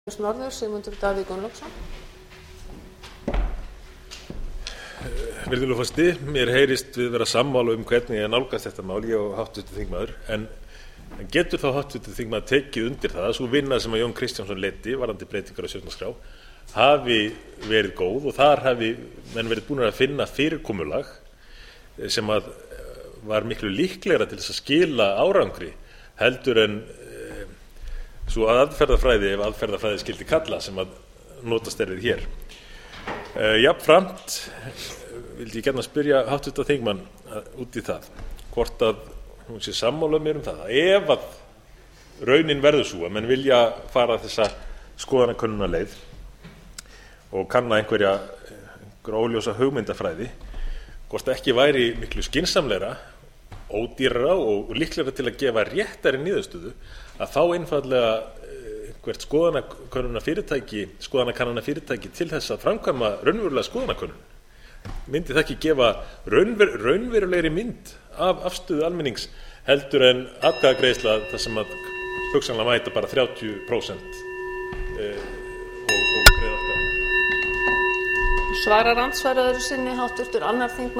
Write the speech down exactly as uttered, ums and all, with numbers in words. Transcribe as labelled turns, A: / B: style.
A: Norður, Sigmundur Davíð Gunnlaugsson.
B: Virðulegur forseti, mér heyrist við vera sammála um hvernig ég nálgast þetta mál, ég og háttvirtur þingmaður, en, en getur þá háttvirtur þingmaður tekið undir það að sú vinna sem að Jón Kristjánsson leiddi varðandi breytingar á stjórnarskrá hafi verið góð og þar hafi menn verið búnir að finna fyrirkomulag sem að var miklu líklegra til þess að skila árangri heldur en e, svo að aðferðafræði, ef aðferðafræði skildi kalla, sem að notast er við hér. E, jafnframt vildi ég gjarna spyrja háttvirtan þingmann út í það, hvort að hún sé sammála mér um það, að ef að raunin verður svo að menn vilja fara þessa skoðanakönnunarleið og kanna einhverja, einhverja óljósa hugmyndafræði, hvort ekki væri miklu skynsamlegra, ódýrara og líklegra til að gefa réttari niðurstöðu að fá einfaldlega einhvert skoðanakönnunarfyrirtæki, skoðanakannunarfyrirtæki til þess að framkvæma raunverulega skoðanakönnun. Myndi það ekki gefa raunver, raunverulegri mynd af afstöðu almennings heldur en atkvæðagreiðsla þar sem að hugsanlega mæta bara þrjátíu prósent eh, og, og greiða atkvæði?
A: Svarar andsvaraður sinni háttvirtur annar þingmaður